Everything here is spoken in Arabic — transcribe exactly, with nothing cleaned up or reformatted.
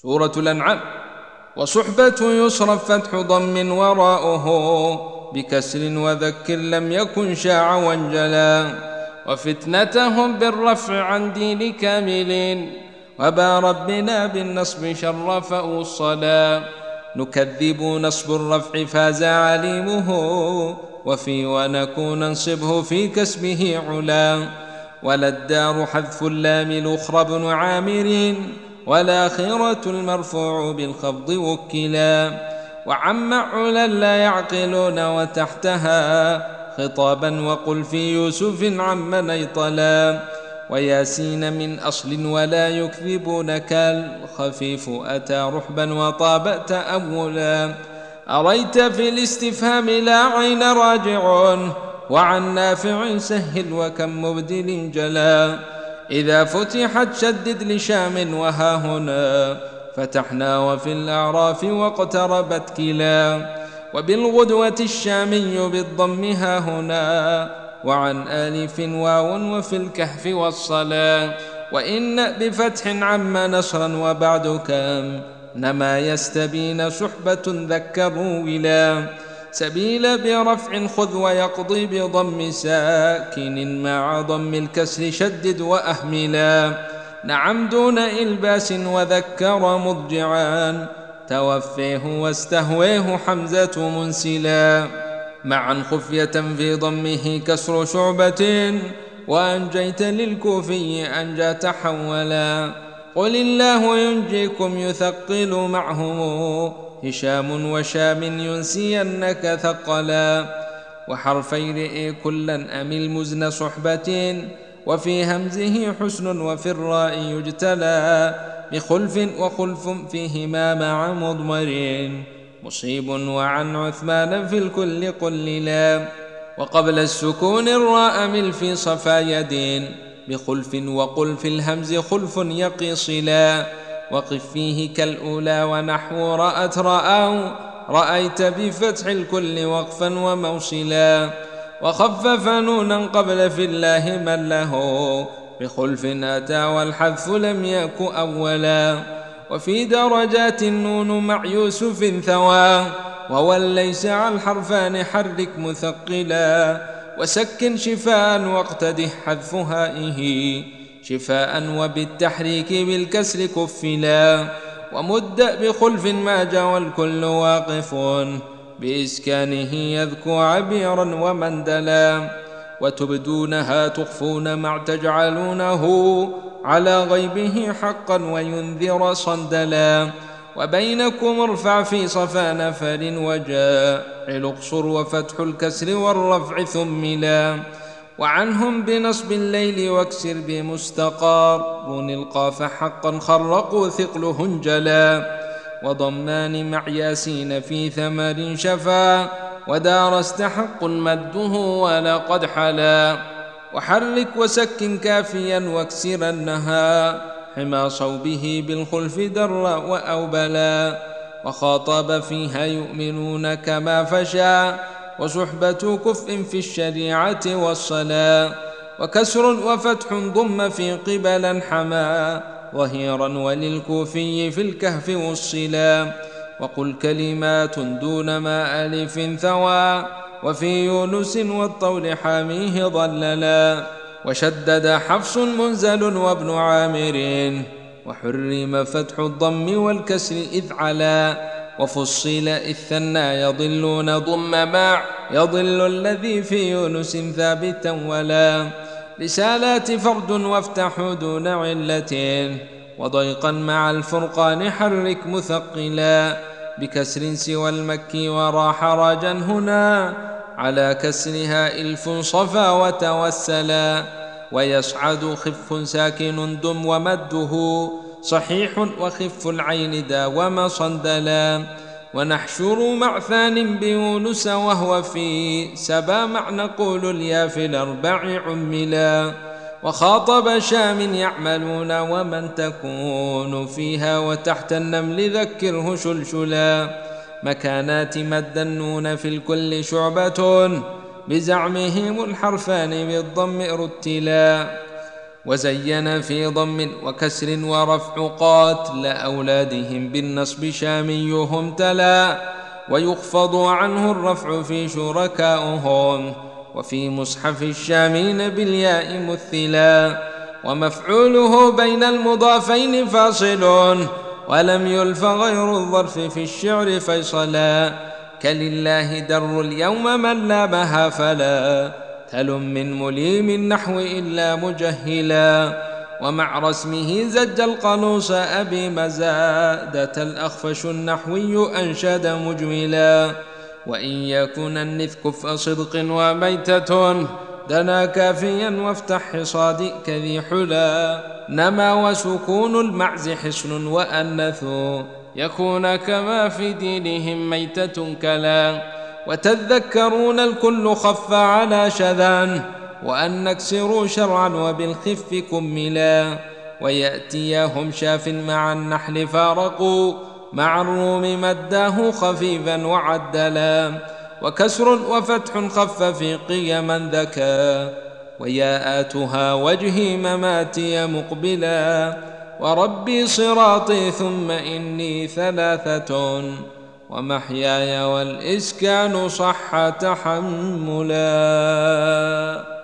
سورة الأنعام. وصحبة يصرف فتح ضم وراؤه بكسر وذكر لم يكن شاع وانجلا. وفتنتهم بالرفع عن دين كاملين وبا ربنا بالنصب شرفه الصلاة. نكذب نصب الرفع فاز عليمه وفي ونكون ننصبه في كسبه علا. ولا الدار حذف اللام الأخرى بن عامر والآخرة المرفوع بالخفض وكلا. وعم علا لا يعقلون وتحتها خطابا وقل في يوسف عم نيطلا. وياسين من أصل ولا يكذبون كالخفيف أتى رحبا وطاب تأولا. أريت في الاستفهام لا عين راجع وعن نافع سهل وكم مبدل جلا. إذا فتحت شدد لشام وها هنا فتحنا وفي الأعراف واقتربت كلا. وبالغدوة الشامي بالضم ها هنا وعن آلف واو وفي الكهف والصلاة. وإن بفتح عم نصرا وبعد كم نما يستبين صحبة ذكروا ولا. سبيل برفع خذ ويقضي بضم ساكن مع ضم الكسر شدد وأهملا. نعم دون إلباس وذكر مضجعا توفيه واستهويه حمزة منسلا. معا خفية في ضمه كسر شعبة وأنجيت للكوفي أنجى تحولا. قل الله ينجيكم يثقل معهم هشام وشام ينسينك ثقلا. وحرفي رئي كلا أمل مزن صحبة وفي همزه حسن وفي الراء يجتلى. بخلف وخلف فيهما مع مضمر مصيب وعن عثمان في الكل قللا. وقبل السكون الراء مل في صفا يدين بخلف وقل في الهمز خلف يقي صلا. وقف فيه كالأولى ونحو رأت رأوا رأيت بفتح الكل وقفا وموصلا. وخفف نونا قبل في الله من له بخلف أتى والحذف لم يك أولا. وفي درجات النون مع يوسف ثوى وهو ليس على الحرفان حرك مثقلا. وسكن شفاء واقتدح حذف هائه شفاء وبالتحريك بالكسر كفلا. ومد بخلف ما جاء والكل واقف بإسكانه يذكو عبيرا ومندلا. وتبدونها تخفون مع تجعلونه على غيبه حقا وينذر صندلا. وبينكم ارفع في صفا نفر وجاعل اقصر وفتح الكسر والرفع ثملا. وعنهم بنصب الليل واكسر بمستقر القاف حقا خرقوا ثقله انجلا. وضمان مع ياسين في ثمر شفا ودار استحق مده ولقد حلا. وحرك وسكن كافيا واكسرنها حما صوبه بالخلف در وأوبلا. وخاطب فيها يؤمنون كما فشا وصحبة كفء في الشريعة والصلاة. وكسر وفتح ضم في قبلا حما ظهيرا وللكوفي في الكهف والصلا. وقل كلمات دون ما ألف ثوى وفي يونس والطول حاميه ضللا. وشدد حفص منزل وابن عامر وحرم فتح الضم والكسر إذ علا. وفصل إذ ثنى يضلون ضم مع يضل الذي في يونس ثابتا ولا. رسالات فرد وافتحوا دون علة وضيقا مع الفرقان حرك مثقلا. بكسر سوى المكي وراح راجا هنا على كسرها إلف صفا وتوسلا. ويصعد خف ساكن دم ومده صحيح وخف العين داوم صندلا. ونحشر مع ثان بيونس وهو في سبا مع نقول اليا في الأربع عملا. وخاطب شام يعملون ومن تكون فيها وتحت النمل ذكره شلشلا. مكانات مد النون في الكل شعبة بزعمهم الحرفان بالضم رتلا. وزين في ضم وكسر ورفع قاتل أولادهم بالنصب شاميهم تلا، ويخفض عنه الرفع في شركائهم، وفي مصحف الشامين بالياء مثلا. ومفعوله بين المضافين فاصل، ولم يلف غير الظرف في الشعر فيصلا. كلله در اليوم من لامها فلا تل من مليم النحو إلا مجهلا. ومع رسمه زج القلوص أبي مزادة الأخفش النحوي أنشد مجملا. وإن يكن النثك فصدق وميتة دنا كافيا وافتح حصاد كذي حلا. نما وسكون المعز حصن وأنث يكون كما في دينهم ميتة كلا. وتذكرون الكل خف على شذان وأن نكسروا شرعا وبالخف كملا. ويأتيهم شاف مع النحل فارقوا مع الروم مداه خفيفا وعدلا. وكسر وفتح خف في قيما ذكا وياءاتها وجهي مماتي مقبلا. وربي صراطي ثم إني ثلاثة ومحياي والإسكان صح تحملا.